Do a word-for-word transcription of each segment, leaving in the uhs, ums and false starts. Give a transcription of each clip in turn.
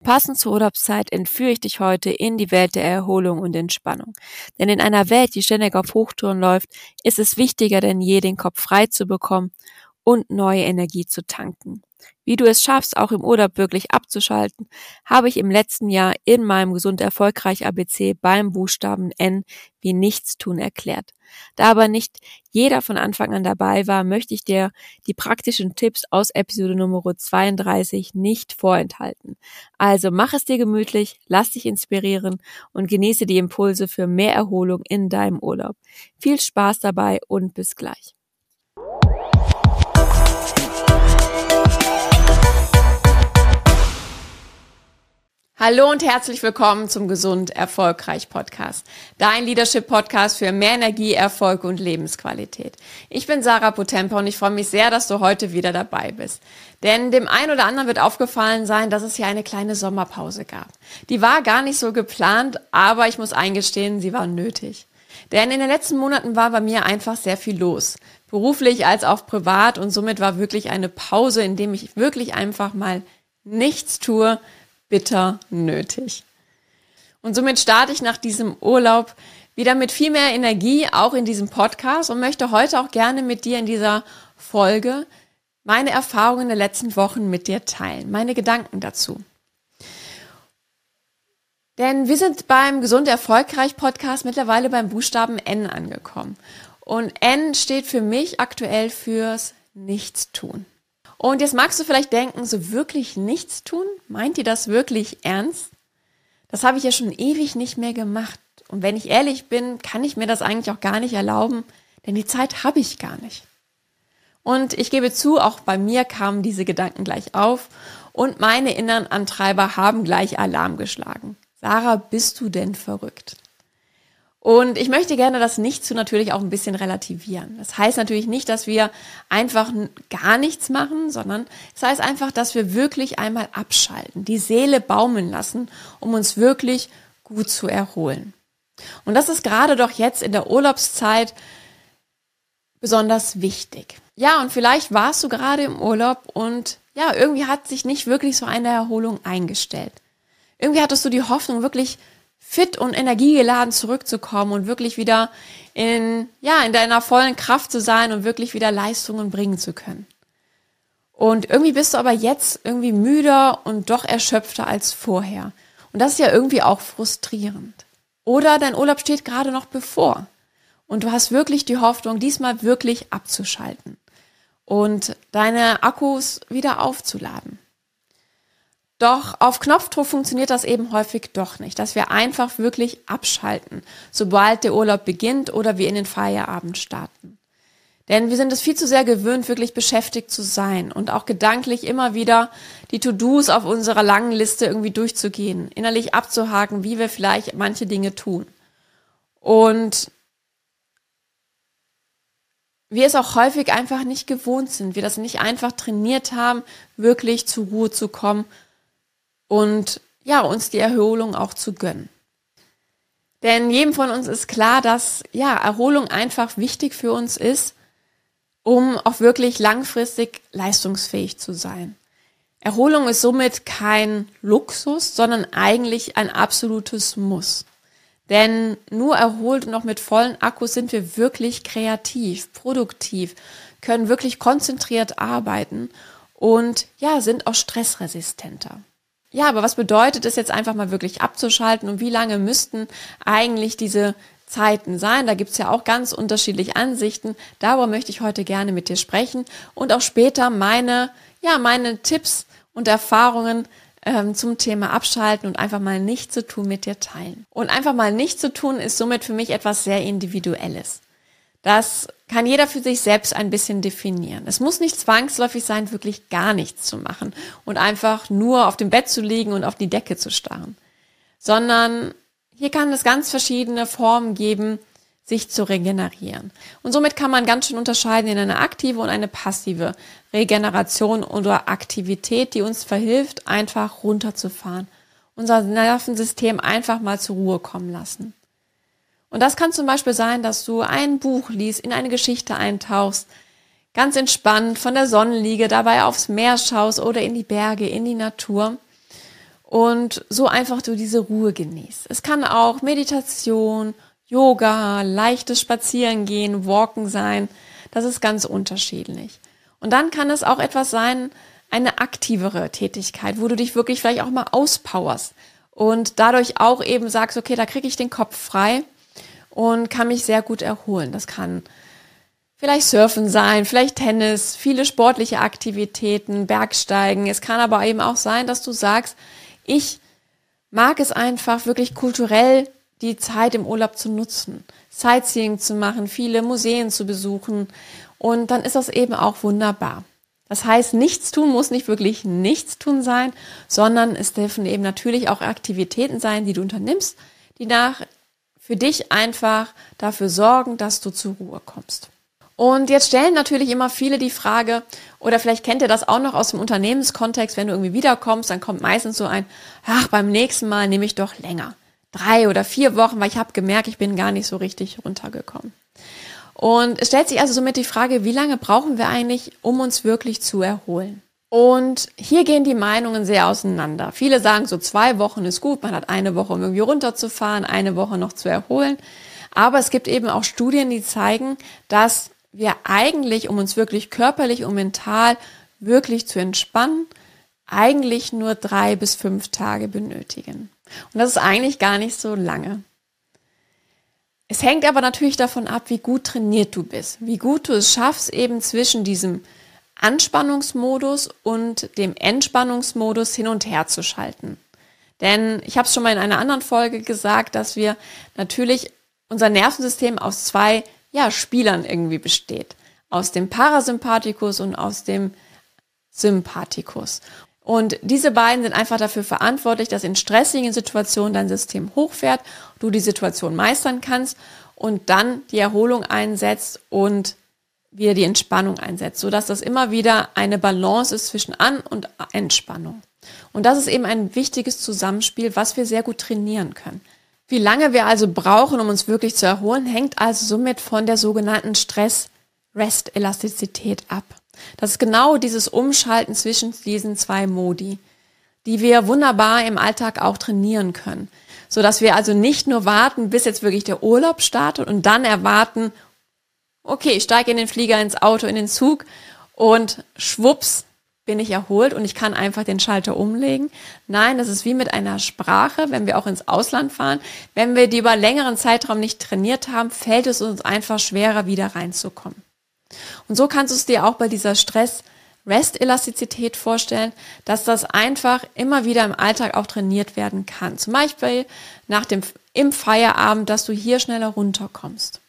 passend zur Urlaubszeit entführe ich dich heute in die Welt der Erholung und Entspannung. Denn in einer Welt, die ständig auf Hochtouren läuft, ist es wichtiger denn je, den Kopf frei zu bekommen und neue Energie zu tanken. Wie du es schaffst, auch im Urlaub wirklich abzuschalten, habe ich im letzten Jahr in meinem Gesund Erfolgreich A B C beim Buchstaben N wie Nichtstun erklärt. Da aber nicht jeder von Anfang an dabei war, möchte ich dir die praktischen Tipps aus Episode Nummer zweiunddreißig nicht vorenthalten. Also mach es dir gemütlich, lass dich inspirieren und genieße die Impulse für mehr Erholung in deinem Urlaub. Viel Spaß dabei und bis gleich. Hallo und herzlich willkommen zum Gesund Erfolgreich Podcast, dein Leadership Podcast für mehr Energie, Erfolg und Lebensqualität. Ich bin Sarah Potempa und ich freue mich sehr, dass du heute wieder dabei bist. Denn dem einen oder anderen wird aufgefallen sein, dass es hier eine kleine Sommerpause gab. Die war gar nicht so geplant, aber ich muss eingestehen, sie war nötig. Denn in den letzten Monaten war bei mir einfach sehr viel los, beruflich als auch privat, und somit war wirklich eine Pause, in dem ich wirklich einfach mal nichts tue, bitter nötig. Und somit starte ich nach diesem Urlaub wieder mit viel mehr Energie, auch in diesem Podcast, und möchte heute auch gerne mit dir in dieser Folge meine Erfahrungen der letzten Wochen mit dir teilen, meine Gedanken dazu. Denn wir sind beim Gesund Erfolgreich Podcast mittlerweile beim Buchstaben N angekommen. Und N steht für mich aktuell fürs Nichtstun. Und jetzt magst du vielleicht denken, so wirklich nichts tun? Meint ihr das wirklich ernst? Das habe ich ja schon ewig nicht mehr gemacht. Und wenn ich ehrlich bin, kann ich mir das eigentlich auch gar nicht erlauben, denn die Zeit habe ich gar nicht. Und ich gebe zu, auch bei mir kamen diese Gedanken gleich auf und meine inneren Antreiber haben gleich Alarm geschlagen. Sarah, bist du denn verrückt? Und ich möchte gerne das Nichtstun natürlich auch ein bisschen relativieren. Das heißt natürlich nicht, dass wir einfach gar nichts machen, sondern es heißt einfach, dass wir wirklich einmal abschalten, die Seele baumeln lassen, um uns wirklich gut zu erholen. Und das ist gerade doch jetzt in der Urlaubszeit besonders wichtig. Ja, und vielleicht warst du gerade im Urlaub und ja, irgendwie hat sich nicht wirklich so eine Erholung eingestellt. Irgendwie hattest du die Hoffnung, wirklich fit und energiegeladen zurückzukommen und wirklich wieder in, ja, in deiner vollen Kraft zu sein und wirklich wieder Leistungen bringen zu können. Und irgendwie bist du aber jetzt irgendwie müder und doch erschöpfter als vorher. Und das ist ja irgendwie auch frustrierend. Oder dein Urlaub steht gerade noch bevor und du hast wirklich die Hoffnung, diesmal wirklich abzuschalten und deine Akkus wieder aufzuladen. Doch auf Knopfdruck funktioniert das eben häufig doch nicht, dass wir einfach wirklich abschalten, sobald der Urlaub beginnt oder wir in den Feierabend starten. Denn wir sind es viel zu sehr gewöhnt, wirklich beschäftigt zu sein und auch gedanklich immer wieder die To-Dos auf unserer langen Liste irgendwie durchzugehen, innerlich abzuhaken, wie wir vielleicht manche Dinge tun. Und wir es auch häufig einfach nicht gewohnt sind, wir das nicht einfach trainiert haben, wirklich zur Ruhe zu kommen und ja, uns die Erholung auch zu gönnen. Denn jedem von uns ist klar, dass ja, Erholung einfach wichtig für uns ist, um auch wirklich langfristig leistungsfähig zu sein. Erholung ist somit kein Luxus, sondern eigentlich ein absolutes Muss. Denn nur erholt und auch mit vollen Akkus sind wir wirklich kreativ, produktiv, können wirklich konzentriert arbeiten und ja, sind auch stressresistenter. Ja, aber was bedeutet es jetzt einfach mal wirklich abzuschalten und wie lange müssten eigentlich diese Zeiten sein? Da gibt's ja auch ganz unterschiedliche Ansichten. Darüber möchte ich heute gerne mit dir sprechen und auch später meine, ja, meine Tipps und Erfahrungen ähm, zum Thema Abschalten und einfach mal nichts zu tun mit dir teilen. Und einfach mal nichts zu tun ist somit für mich etwas sehr Individuelles. Das kann jeder für sich selbst ein bisschen definieren. Es muss nicht zwangsläufig sein, wirklich gar nichts zu machen und einfach nur auf dem Bett zu liegen und auf die Decke zu starren, sondern hier kann es ganz verschiedene Formen geben, sich zu regenerieren. Und somit kann man ganz schön unterscheiden in eine aktive und eine passive Regeneration oder Aktivität, die uns verhilft, einfach runterzufahren, unser Nervensystem einfach mal zur Ruhe kommen lassen. Und das kann zum Beispiel sein, dass du ein Buch liest, in eine Geschichte eintauchst, ganz entspannt von der Sonnenliege dabei aufs Meer schaust oder in die Berge, in die Natur und so einfach du diese Ruhe genießt. Es kann auch Meditation, Yoga, leichtes Spazierengehen, Walken sein. Das ist ganz unterschiedlich. Und dann kann es auch etwas sein, eine aktivere Tätigkeit, wo du dich wirklich vielleicht auch mal auspowerst und dadurch auch eben sagst, okay, da kriege ich den Kopf frei und kann mich sehr gut erholen. Das kann vielleicht Surfen sein, vielleicht Tennis, viele sportliche Aktivitäten, Bergsteigen. Es kann aber eben auch sein, dass du sagst, ich mag es einfach wirklich kulturell die Zeit im Urlaub zu nutzen, Sightseeing zu machen, viele Museen zu besuchen und dann ist das eben auch wunderbar. Das heißt, nichts tun muss nicht wirklich nichts tun sein, sondern es dürfen eben natürlich auch Aktivitäten sein, die du unternimmst, die nach für dich einfach dafür sorgen, dass du zur Ruhe kommst. Und jetzt stellen natürlich immer viele die Frage, oder vielleicht kennt ihr das auch noch aus dem Unternehmenskontext, wenn du irgendwie wiederkommst, dann kommt meistens so ein, ach, beim nächsten Mal nehme ich doch länger. Drei oder vier Wochen, weil ich habe gemerkt, ich bin gar nicht so richtig runtergekommen. Und es stellt sich also somit die Frage, wie lange brauchen wir eigentlich, um uns wirklich zu erholen? Und hier gehen die Meinungen sehr auseinander. Viele sagen, so zwei Wochen ist gut, man hat eine Woche, um irgendwie runterzufahren, eine Woche noch zu erholen. Aber es gibt eben auch Studien, die zeigen, dass wir eigentlich, um uns wirklich körperlich und mental wirklich zu entspannen, eigentlich nur drei bis fünf Tage benötigen. Und das ist eigentlich gar nicht so lange. Es hängt aber natürlich davon ab, wie gut trainiert du bist, wie gut du es schaffst, eben zwischen diesem Anspannungsmodus und dem Entspannungsmodus hin und her zu schalten. Denn ich habe es schon mal in einer anderen Folge gesagt, dass wir natürlich unser Nervensystem aus zwei ja, Spielern irgendwie besteht. Aus dem Parasympathikus und aus dem Sympathikus. Und diese beiden sind einfach dafür verantwortlich, dass in stressigen Situationen dein System hochfährt, du die Situation meistern kannst und dann die Erholung einsetzt und wieder die Entspannung einsetzt, sodass das immer wieder eine Balance ist zwischen An- und Entspannung. Und das ist eben ein wichtiges Zusammenspiel, was wir sehr gut trainieren können. Wie lange wir also brauchen, um uns wirklich zu erholen, hängt also somit von der sogenannten Stress-Rest-Elastizität ab. Das ist genau dieses Umschalten zwischen diesen zwei Modi, die wir wunderbar im Alltag auch trainieren können, sodass wir also nicht nur warten, bis jetzt wirklich der Urlaub startet und dann erwarten, okay, ich steige in den Flieger, ins Auto, in den Zug und schwupps bin ich erholt und ich kann einfach den Schalter umlegen. Nein, das ist wie mit einer Sprache, wenn wir auch ins Ausland fahren. Wenn wir die über längeren Zeitraum nicht trainiert haben, fällt es uns einfach schwerer, wieder reinzukommen. Und so kannst du es dir auch bei dieser Stress-Rest-Elastizität vorstellen, dass das einfach immer wieder im Alltag auch trainiert werden kann. Zum Beispiel nach dem, im Feierabend, dass du hier schneller runterkommst.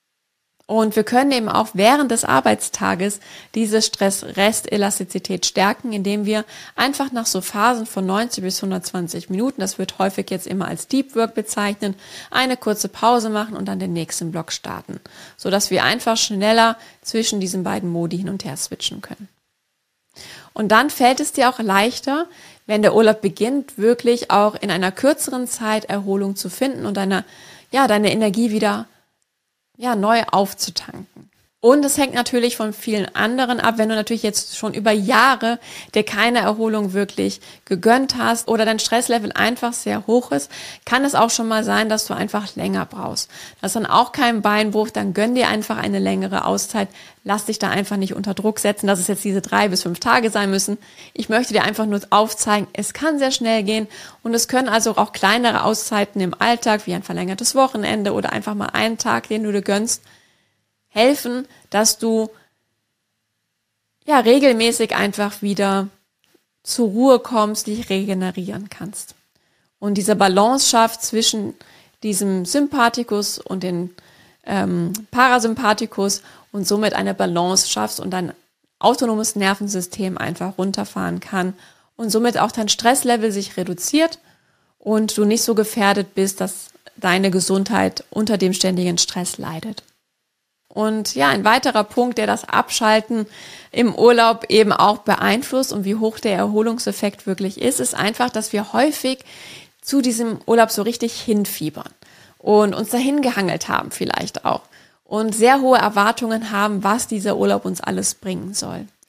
Und wir können eben auch während des Arbeitstages diese Stress-Rest-Elastizität stärken, indem wir einfach nach so Phasen von neunzig bis hundertzwanzig Minuten, das wird häufig jetzt immer als Deep Work bezeichnet, eine kurze Pause machen und dann den nächsten Block starten, sodass wir einfach schneller zwischen diesen beiden Modi hin und her switchen können. Und dann fällt es dir auch leichter, wenn der Urlaub beginnt, wirklich auch in einer kürzeren Zeit Erholung zu finden und deine, ja, deine Energie wieder ja, neu aufzutanken. Und es hängt natürlich von vielen anderen ab, wenn du natürlich jetzt schon über Jahre dir keine Erholung wirklich gegönnt hast oder dein Stresslevel einfach sehr hoch ist, kann es auch schon mal sein, dass du einfach länger brauchst. Das ist dann auch kein Beinbruch, dann gönn dir einfach eine längere Auszeit. Lass dich da einfach nicht unter Druck setzen, dass es jetzt diese drei bis fünf Tage sein müssen. Ich möchte dir einfach nur aufzeigen, es kann sehr schnell gehen und es können also auch kleinere Auszeiten im Alltag, wie ein verlängertes Wochenende oder einfach mal einen Tag, den du dir gönnst, helfen, dass du ja regelmäßig einfach wieder zur Ruhe kommst, dich regenerieren kannst. Und diese Balance schafft zwischen diesem Sympathikus und dem ähm, Parasympathikus und somit eine Balance schaffst und dein autonomes Nervensystem einfach runterfahren kann und somit auch dein Stresslevel sich reduziert und du nicht so gefährdet bist, dass deine Gesundheit unter dem ständigen Stress leidet. Und ja, ein weiterer Punkt, der das Abschalten im Urlaub eben auch beeinflusst und wie hoch der Erholungseffekt wirklich ist, ist einfach, dass wir häufig zu diesem Urlaub so richtig hinfiebern und uns dahin gehangelt haben vielleicht auch und sehr hohe Erwartungen haben, was dieser Urlaub uns alles bringen soll.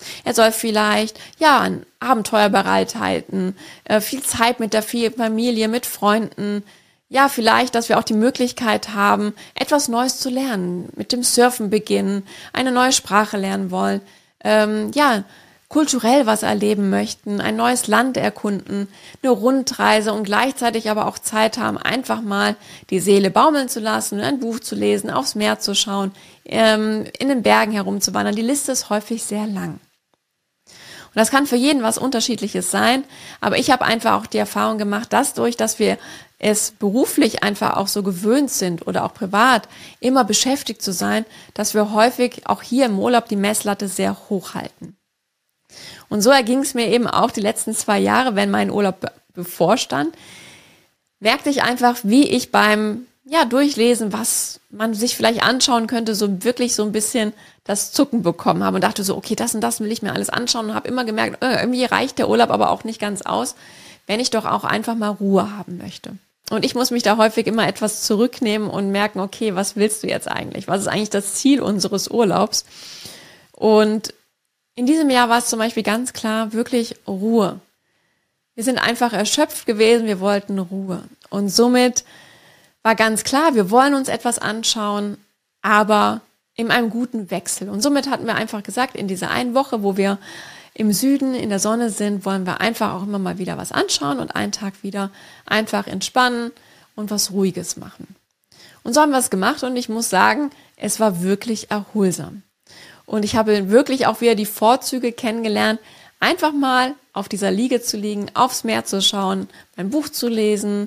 Er soll vielleicht, ja, ein Abenteuer bereithalten, äh, viel Zeit mit der Familie, mit Freunden. Ja, vielleicht, dass wir auch die Möglichkeit haben, etwas Neues zu lernen, mit dem Surfen beginnen, eine neue Sprache lernen wollen, ähm, ja, kulturell was erleben möchten, ein neues Land erkunden, eine Rundreise und gleichzeitig aber auch Zeit haben, einfach mal die Seele baumeln zu lassen, ein Buch zu lesen, aufs Meer zu schauen, ähm, in den Bergen herumzuwandern. Die Liste ist häufig sehr lang. Und das kann für jeden was Unterschiedliches sein, aber ich habe einfach auch die Erfahrung gemacht, dass durch, dass wir es beruflich einfach auch so gewöhnt sind oder auch privat immer beschäftigt zu sein, dass wir häufig auch hier im Urlaub die Messlatte sehr hoch halten. Und so erging es mir eben auch die letzten zwei Jahre, wenn mein Urlaub be- bevorstand, merkte ich einfach, wie ich beim ja, Durchlesen, was man sich vielleicht anschauen könnte, so wirklich so ein bisschen das Zucken bekommen habe und dachte so, okay, das und das will ich mir alles anschauen und habe immer gemerkt, äh, irgendwie reicht der Urlaub aber auch nicht ganz aus, wenn ich doch auch einfach mal Ruhe haben möchte. Und ich muss mich da häufig immer etwas zurücknehmen und merken, okay, was willst du jetzt eigentlich? Was ist eigentlich das Ziel unseres Urlaubs? Und in diesem Jahr war es zum Beispiel ganz klar wirklich Ruhe. Wir sind einfach erschöpft gewesen, wir wollten Ruhe. Und somit war ganz klar, wir wollen uns etwas anschauen, aber in einem guten Wechsel. Und somit hatten wir einfach gesagt, in dieser einen Woche, wo wir im Süden in der Sonne sind, wollen wir einfach auch immer mal wieder was anschauen und einen Tag wieder einfach entspannen und was Ruhiges machen. Und so haben wir es gemacht und ich muss sagen, es war wirklich erholsam. Und ich habe wirklich auch wieder die Vorzüge kennengelernt, einfach mal auf dieser Liege zu liegen, aufs Meer zu schauen, mein Buch zu lesen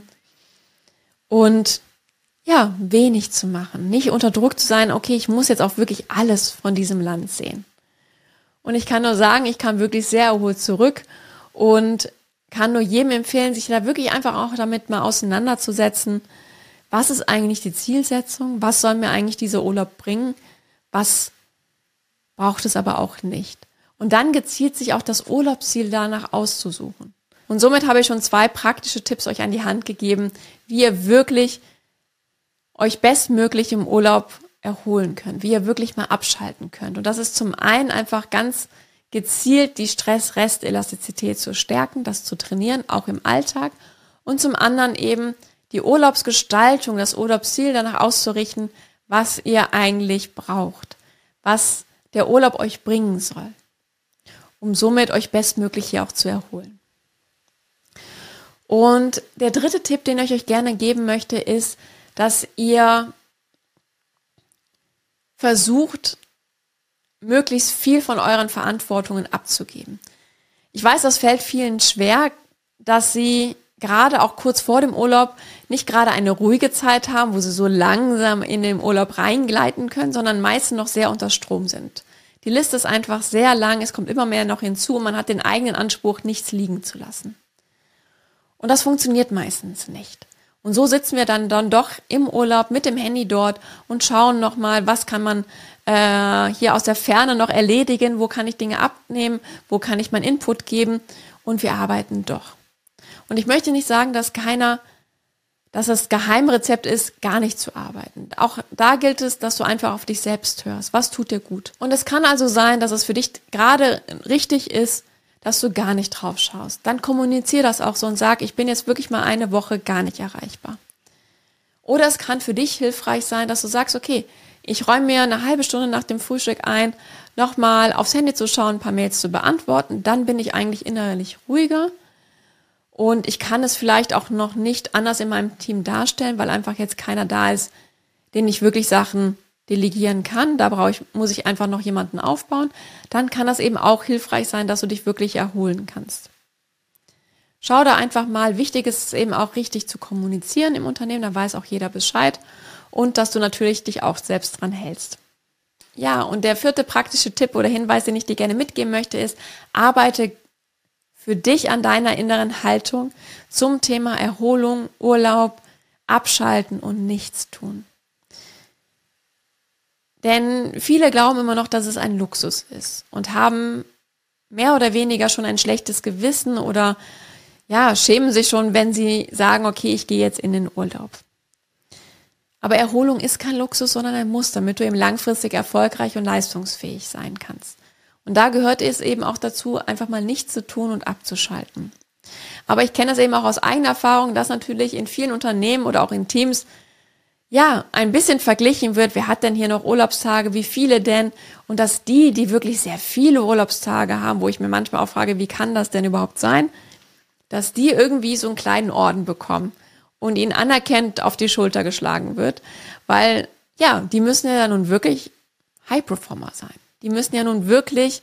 und ja, wenig zu machen. Nicht unter Druck zu sein, okay, ich muss jetzt auch wirklich alles von diesem Land sehen. Und ich kann nur sagen, ich kam wirklich sehr erholt zurück und kann nur jedem empfehlen, sich da wirklich einfach auch damit mal auseinanderzusetzen. Was ist eigentlich die Zielsetzung? Was soll mir eigentlich dieser Urlaub bringen? Was braucht es aber auch nicht? Und dann gezielt sich auch das Urlaubsziel danach auszusuchen. Und somit habe ich schon zwei praktische Tipps euch an die Hand gegeben, wie ihr wirklich euch bestmöglich im Urlaub erholen könnt, wie ihr wirklich mal abschalten könnt. Und das ist zum einen einfach ganz gezielt die Stress-Rest-Elastizität zu stärken, das zu trainieren, auch im Alltag. Und zum anderen eben die Urlaubsgestaltung, das Urlaubsziel danach auszurichten, was ihr eigentlich braucht, was der Urlaub euch bringen soll, um somit euch bestmöglich hier auch zu erholen. Und der dritte Tipp, den ich euch gerne geben möchte, ist, dass ihr versucht, möglichst viel von euren Verantwortungen abzugeben. Ich weiß, das fällt vielen schwer, dass sie gerade auch kurz vor dem Urlaub nicht gerade eine ruhige Zeit haben, wo sie so langsam in den Urlaub reingleiten können, sondern meistens noch sehr unter Strom sind. Die Liste ist einfach sehr lang, es kommt immer mehr noch hinzu und man hat den eigenen Anspruch, nichts liegen zu lassen. Und das funktioniert meistens nicht. Und so sitzen wir dann, dann doch im Urlaub mit dem Handy dort und schauen nochmal, was kann man äh, hier aus der Ferne noch erledigen, wo kann ich Dinge abnehmen, wo kann ich meinen Input geben und wir arbeiten doch. Und ich möchte nicht sagen, dass keiner, dass das Geheimrezept ist, gar nicht zu arbeiten. Auch da gilt es, dass du einfach auf dich selbst hörst. Was tut dir gut? Und es kann also sein, dass es für dich gerade richtig ist, dass du gar nicht drauf schaust. Dann kommunizier das auch so und sag, ich bin jetzt wirklich mal eine Woche gar nicht erreichbar. Oder es kann für dich hilfreich sein, dass du sagst, okay, ich räume mir eine halbe Stunde nach dem Frühstück ein, nochmal aufs Handy zu schauen, ein paar Mails zu beantworten. Dann bin ich eigentlich innerlich ruhiger und ich kann es vielleicht auch noch nicht anders in meinem Team darstellen, weil einfach jetzt keiner da ist, den ich wirklich Sachen delegieren kann, da brauche ich, muss ich einfach noch jemanden aufbauen, dann kann das eben auch hilfreich sein, dass du dich wirklich erholen kannst. Schau da einfach mal, wichtig ist es eben auch richtig zu kommunizieren im Unternehmen, da weiß auch jeder Bescheid und dass du natürlich dich auch selbst dran hältst. Ja, und der vierte praktische Tipp oder Hinweis, den ich dir gerne mitgeben möchte, ist, arbeite für dich an deiner inneren Haltung zum Thema Erholung, Urlaub, Abschalten und Nichtstun. Denn viele glauben immer noch, dass es ein Luxus ist und haben mehr oder weniger schon ein schlechtes Gewissen oder ja, schämen sich schon, wenn sie sagen, okay, ich gehe jetzt in den Urlaub. Aber Erholung ist kein Luxus, sondern ein Muss, damit du eben langfristig erfolgreich und leistungsfähig sein kannst. Und da gehört es eben auch dazu, einfach mal nichts zu tun und abzuschalten. Aber ich kenne das eben auch aus eigener Erfahrung, dass natürlich in vielen Unternehmen oder auch in Teams ja, ein bisschen verglichen wird, wer hat denn hier noch Urlaubstage, wie viele denn? Und dass die, die wirklich sehr viele Urlaubstage haben, wo ich mir manchmal auch frage, wie kann das denn überhaupt sein, dass die irgendwie so einen kleinen Orden bekommen und ihnen anerkennt auf die Schulter geschlagen wird, weil ja, die müssen ja nun wirklich High-Performer sein. Die müssen ja nun wirklich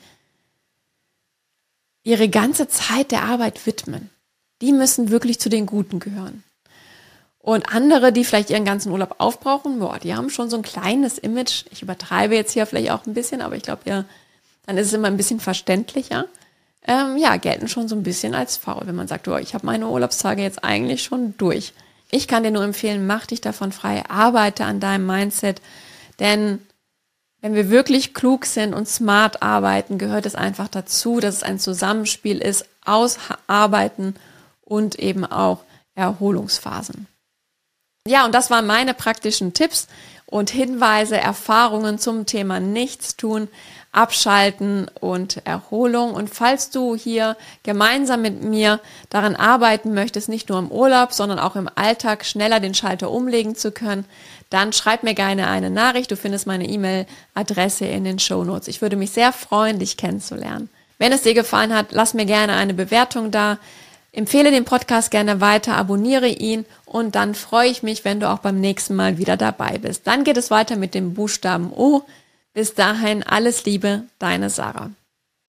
ihre ganze Zeit der Arbeit widmen. Die müssen wirklich zu den Guten gehören. Und andere, die vielleicht ihren ganzen Urlaub aufbrauchen, boah, die haben schon so ein kleines Image. Ich übertreibe jetzt hier vielleicht auch ein bisschen, aber ich glaube, ja, dann ist es immer ein bisschen verständlicher. Ähm, ja, gelten schon so ein bisschen als faul, wenn man sagt, oh, ich habe meine Urlaubstage jetzt eigentlich schon durch. Ich kann dir nur empfehlen, mach dich davon frei, arbeite an deinem Mindset, denn wenn wir wirklich klug sind und smart arbeiten, gehört es einfach dazu, dass es ein Zusammenspiel ist aus Arbeiten und eben auch Erholungsphasen. Ja, und das waren meine praktischen Tipps und Hinweise, Erfahrungen zum Thema Nichtstun, Abschalten und Erholung. Und falls du hier gemeinsam mit mir daran arbeiten möchtest, nicht nur im Urlaub, sondern auch im Alltag schneller den Schalter umlegen zu können, dann schreib mir gerne eine Nachricht. Du findest meine E-Mail-Adresse in den Shownotes. Ich würde mich sehr freuen, dich kennenzulernen. Wenn es dir gefallen hat, lass mir gerne eine Bewertung da. Empfehle den Podcast gerne weiter, abonniere ihn und dann freue ich mich, wenn du auch beim nächsten Mal wieder dabei bist. Dann geht es weiter mit dem Buchstaben O. Bis dahin alles Liebe, deine Sarah.